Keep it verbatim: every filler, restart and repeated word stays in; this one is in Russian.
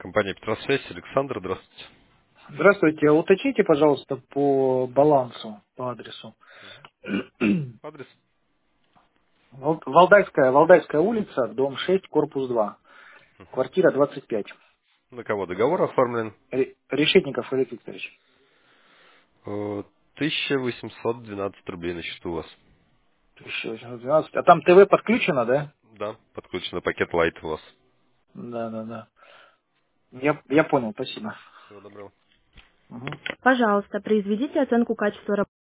Компания Петросвязь, Александр, здравствуйте. Здравствуйте. Уточните, пожалуйста, по балансу, по адресу. Адрес? Вал- Валдайская, Валдайская улица, дом шесть, корпус два, квартира двадцать пять. На кого договор оформлен? Ре- Решетников Олег Викторович. Э, тысяча восемьсот двенадцать рублей на счету у вас. тысяча восемьсот двенадцать. А там ТВ подключено, да? Да, подключено пакет Light у вас. Да, да, да. Я, я понял, спасибо. Всего доброго. Мгм. Пожалуйста, произведите оценку качества работы.